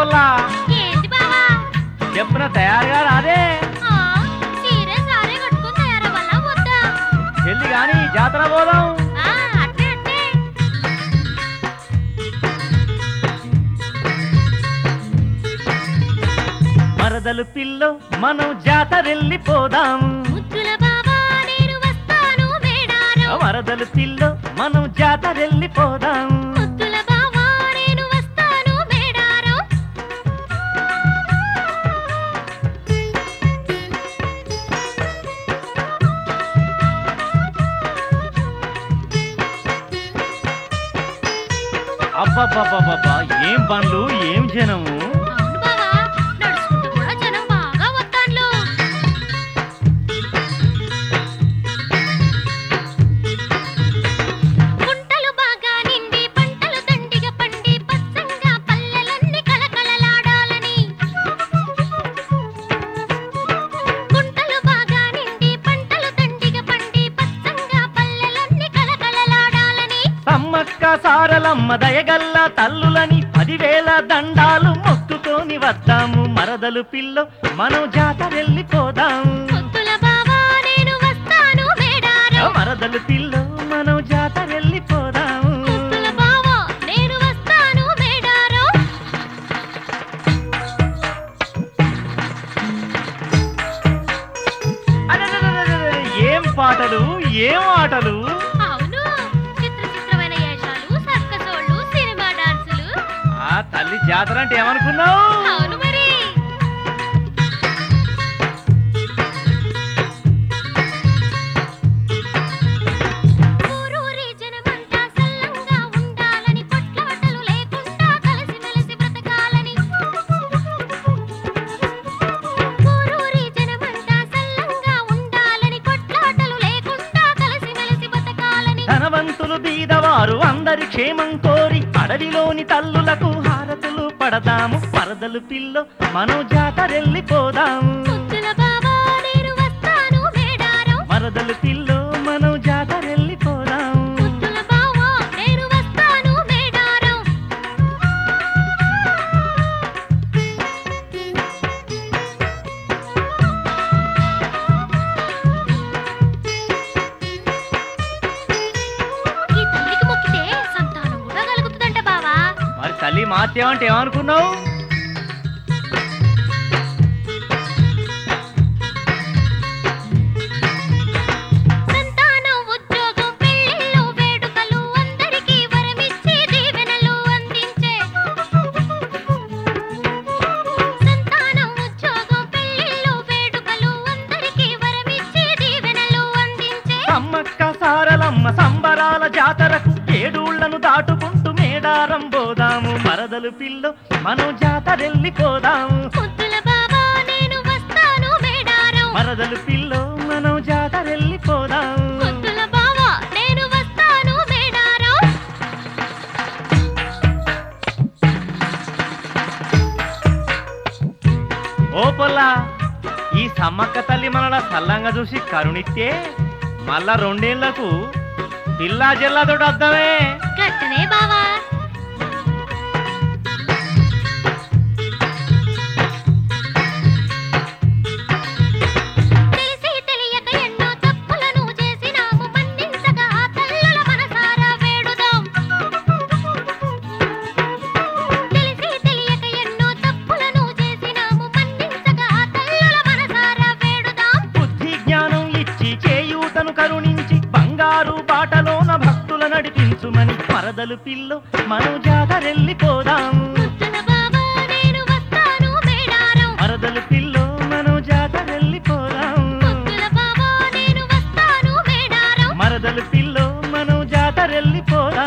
పల్లా ఏంటి బావా? చెప్పిన తయారుగా రాదే ఆ, చీర సారే కట్టుకుని తయారవ్వాలా వద్దా? చెల్లి గాని జాతర పోదాం ఆ, అట్టే అట్టే. మరదలు పిల్లో మనం జాతరెళ్ళిపోదాం ముద్దుల బావా నేను వస్తాను మేడారం. మరదలు పిల్లో మనం జాతరెళ్ళిపోదాం ముద్దుల బావా నేను వస్తాను మేడారం. అబ్బబ్బబ్బబ్బా ఏం పనులు ఏం జనము అవును బావా, నడుచుకుంటూ కూడా జనం బాగా వస్తాన్లు. గుంటలు బాగా నిండి పంటలు దండిగా పండి పచ్చంగా పల్లెలన్నీ కలకలలాడాలని. గుంటలు బాగా నిండి పంటలు దండిగా పండి పచ్చంగా పల్లెలన్నీ కలకలలాడాలని. సమ్మక్క సారలమ్మ దయగల్ల తల్లులని 10,000 దండాలు మొక్కుకొని వద్దాము మరదలు పిల్లో మనం జాతరెళ్ళిపోదాం ముద్దుల బావా నేను వస్తాను మేడారం. మరదలు పిల్లో మనం జాతరెళ్ళిపోదాం ముద్దుల బావా నేను వస్తాను మేడారం. అరెరెరెరెరెరె, ఏం పాటలు ఏం ఆటలు అవును, చిత్రమైన వేషాలు, సర్కసోళ్ళు, సినిమా డాన్సులు. ఆ తల్లి జాతర అంటే ఏమనుకున్నావు అవును మరి. ఊరూరి జనమంతా సల్లంగా ఉండాలని, కొట్లాటలు లేకుండా కలిసిమెలిసి బ్రతకాలని. ఊరూరి జనమంతా సల్లంగా ఉండాలని, కొట్లాటలు లేకుండా కలిసిమెలిసి బ్రతకాలని. ధనవంతులు బీదవారు అందరి క్షేమం కోరి అడవిలోని తల్లులకు హారతులు పడదాము మరదలు పిల్లో మనం జాతరెళ్ళిపోదాం ముద్దుల బావా నేను వస్తాను మేడారం. మరదలు పిల్లో మనం జాతరెళ్ళిపోదాం ముద్దుల బావా నేను వస్తాను మేడారం. ఈ తల్లికి మొక్కితే సంతానం కూడా కలుగుతుందంట బావా. మరి తల్లి మాత్యమంటే ఏమనుకున్నావు సంతానం, ఉద్యోగం, పెళ్ళిళ్ళు, వేడుకలు అందరికీ వరమిచ్చి దీవెనలు అందించే. సంతానం, ఉద్యోగం, పెళ్ళిళ్ళు, వేడుకలు అందరికీ వరమిచ్చి దీవెనలు అందించే. సమ్మక్క సారలమ్మ సంబరాల జాతరకు 7 దాటుకుంటూ మేడారం పోదాము మరదలు పిల్లో మనం జాతరెళ్ళిపోదాం ముద్దుల బావా నేను వస్తాను మేడారం. మరదలు పిల్లో మనం జాతరెళ్ళిపోదాం ముద్దుల బావా నేను వస్తాను మేడారం. ఓ పొల్లా ఈ సమ్మక్క తల్లి మనలా సల్లంగా చూసి కరుణిస్తే మళ్ళా 2 ఏళ్లకు పిల్లా జిల్లాతోటి వద్దామే గట్టనే బావా. తెలిసి తెలియక ఎన్నో తప్పులను చేసినాము, మన్నించగా ఆ తల్లుల మనసారా వేడుదాం. తెలిసి తెలియక ఎన్నో తప్పులను చేసినాము, మన్నించగా ఆ తల్లుల మనసారా వేడుదాం. బుద్ధి జ్ఞానం ఇచ్చి చేయూతను కరుణించి బంగారు బాటలోన భక్తుల నడిపించుమని మరదలు పిల్లో మనం జాతరెళ్ళిపోదాం ముద్దుల బావా నేను వస్తాను మేడారం. మరదలు పిల్లో మనం జాతరెళ్ళిపోదాం ముద్దుల బావా నేను వస్తాను మేడారం. మరదలు పిల్లో మనం జాతరెళ్ళిపోదాం